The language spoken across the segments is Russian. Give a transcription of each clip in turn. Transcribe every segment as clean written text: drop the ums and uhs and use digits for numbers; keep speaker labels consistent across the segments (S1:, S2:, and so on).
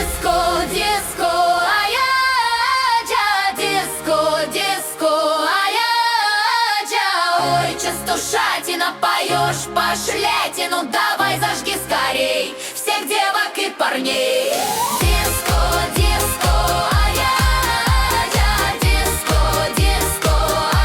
S1: Диско, диско, диско, диско, ой, частушатина, поешь пошлятину, давай зажги скорей всех девок и парней. Диско, диско, диско, диско,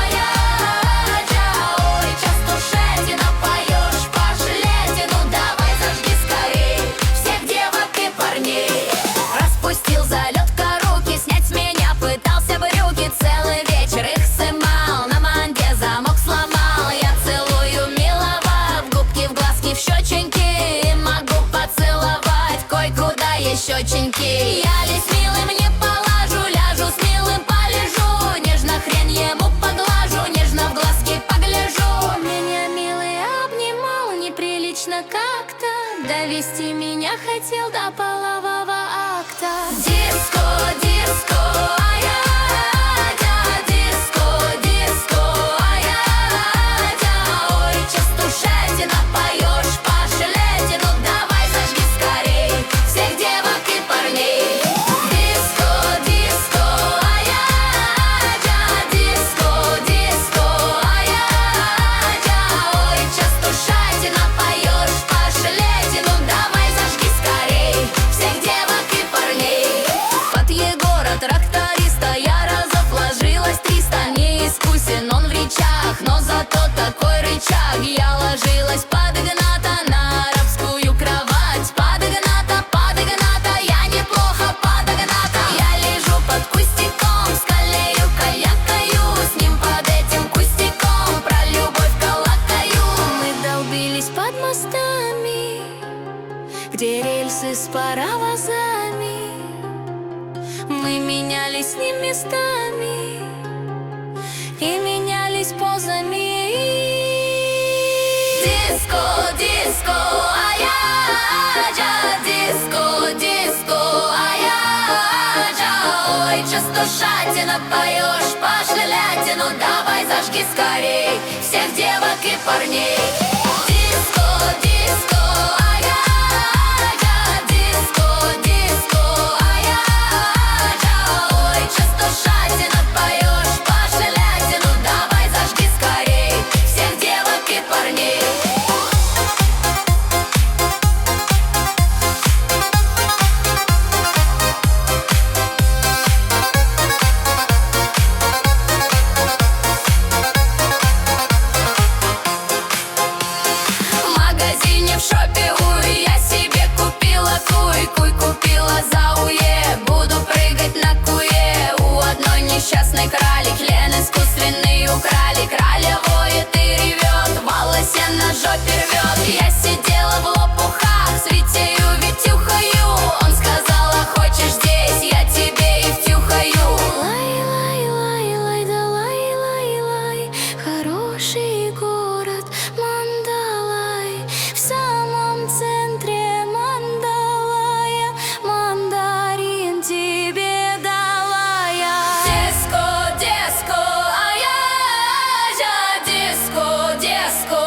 S1: ой, частушатина, поешь пошлятину, давай зажги скорей всех девок и парней. Распустил залетка руки, снять с меня пытался брюки, целый вечер их сымал, на манде замок сломал. Я целую милого, в губки, в глазки, в щеченьки, могу поцеловать кое-куда щеченьки. Я ли с милым не полажу, ляжу с милым полежу, нежно хрень ему поглажу, нежно в глазки погляжу. Меня милый обнимал неприлично как-то, довести меня хотел до полового акта. Диско, диско, диско, диско, ой, частушатина, поешь пошлятину, давай зажги скорей всех девок и парней. Диско, диско, диско, диско, ой, частушатина, поешь пошлятину, давай зажги скорей всех девок и парней. Под Егора тракториста я разов ложилась 300. Не искусен он в речах, но зато такой рычаг. Я ложилась под Игната на арабскую кровать. Под Игната, я неплохо под Игната. Я лежу под кустиком, скалею, калякаю, с ним под этим кустиком про любовь калакаю. Мы долбились под мостами, где рельсы с паровозами. Мы менялись с ним местами и менялись позами. Диско, диско, диско, диско, ой, частушатина, поешь пошлятину, давай зажги скорей всех девок и парней. Диско, диско, диско, диско, ой, частушатина, поешь пошлятину, давай зажги скорей всех девок и парней. В магазине, в шопе, уй, я себе купила куй, купила за уе. Буду прыгать на куе. У одной несчастной кралик член искусственный украли. Краля воет и ревет, волосе на жопе рвет. Я сидела в лопухах, с Витею витюхаю. Он сказал: а хочешь здесь, я тебе и втюхаю. Лай, лай, лай, лай, да лай, лай, лай, хороший город Мандалай. В самом центре Мандалая мандарин тебе дала я. Диско, диско, диско, диско,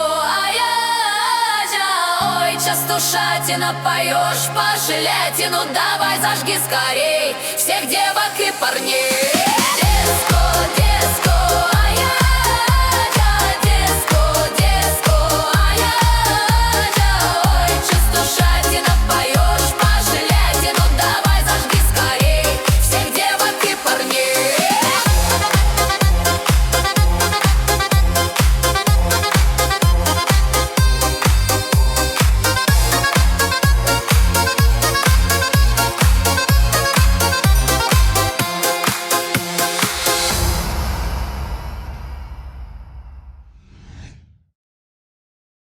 S1: ой, частушатина, поешь пошлятину, давай зажги скорей всех девок и парней.